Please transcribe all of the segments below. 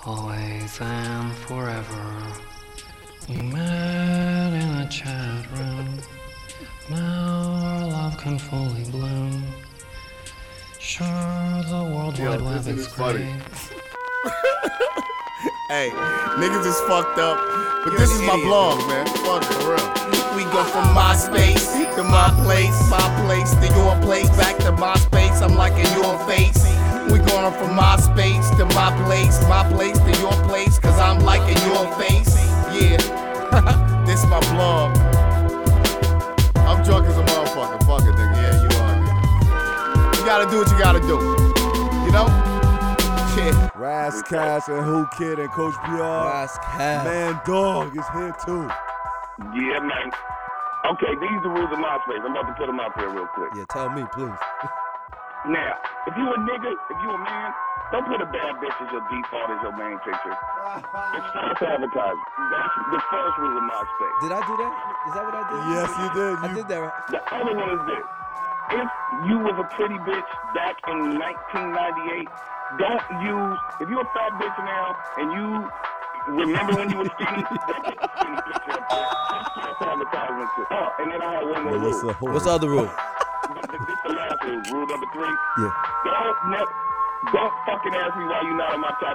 always and forever. We met in a chat room. Now our love can fully bloom. Sure, the World Wide Web is great. Hey, niggas is fucked up, but this is my blog, man. Fuck it, for real. We go from MySpace to my place to your place, back to MySpace. I'm like in your face. We going from MySpace to my place to your place, cause I'm like in your face. Yeah, this my blog. I'm drunk as a motherfucker. Fuck it, nigga. Yeah, you are, nigga. You gotta do what you gotta do. You know? Yeah. Ras Cash and Who Kid and Coach PR. Ras Cash. Man Dog is here too. Yeah, man. Okay, these are the rules of MySpace. I'm about to put them out there real quick. Yeah, tell me, please. Now, if you a nigga, if you a man, don't put a bad bitch as your default as your main picture. It's false advertising. That's the first rule of MySpace. Did I do that? Is that what I did? Yes, you did. I did that right. The other one is this. If you was a pretty bitch back in 1998, don't use, if you a fat bitch now and you remember when you were skinny, don't get the skinny picture up there. That's false advertisement too. Oh, and then I have one more rule. What's the other rule? This the last rule. Rule number 3. Yeah. Don't fucking ask me why you not on my top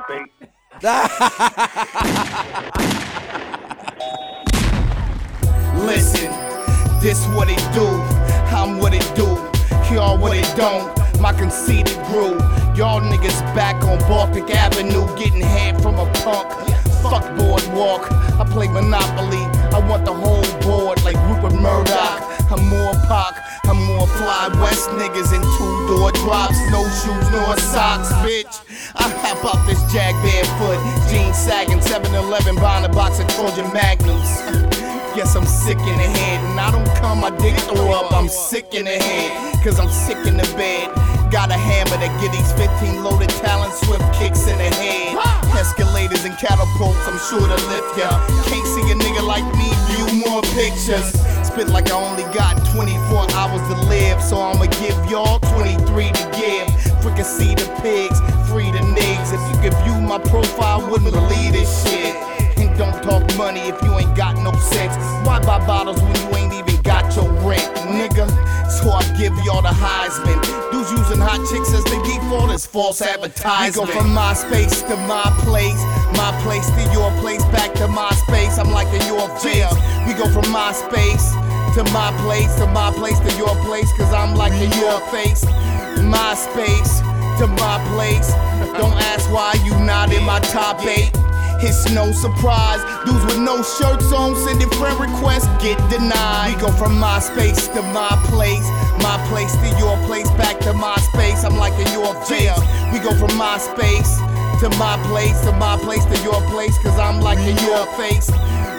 8. Listen, this what it do, I'm what it do, y'all what it don't, my conceited grew. Y'all niggas back on Baltic Avenue getting head from a punk. Fuck boardwalk, I play Monopoly, I want the whole board like Rupert Murdoch. I'm more Pac, I'm more fly West niggas in 2-door drops, no shoes nor socks, bitch. I hop off this jag barefoot, jeans sagging, 7-Eleven buying a box of Trojan Magnums. Guess I'm sick in the head, and I don't come my dick throw up, I'm sick in the head, cause I'm sick in the bed. Got a hammer that get these 15 loaded talent swift kicks in the head. Escalators and catapults, I'm sure to lift ya. Can't see a nigga like me, view more pictures. Spit like I only got 24 hours to live, so I'ma give y'all 23 to give. Fricassee the pigs, free the niggas. If you could view my profile, wouldn't believe this shit. And don't talk money if you ain't got no sense. Why buy bottles when you ain't even got your rent, nigga? So I give y'all the Heisman. Dudes using hot chicks as they default is false advertisement. We go from MySpace to my place to your place, back to MySpace. I'm like in your face. We go from MySpace to my place to your place, cause I'm like in your face. MySpace to my place. Don't ask why you not in my top 8. It's no surprise, dudes with no shirts on sending friend requests get denied. We go from MySpace to my place to your place, back to MySpace. I'm like in your face. We go from MySpace to my place to your place, cause I'm like in your face.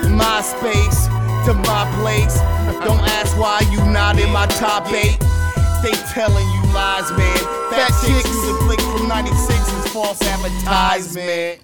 MySpace to my place. Don't ask why you not in my top 8. They telling you lies, man. Fat chicks who flick from 96 is false advertisement.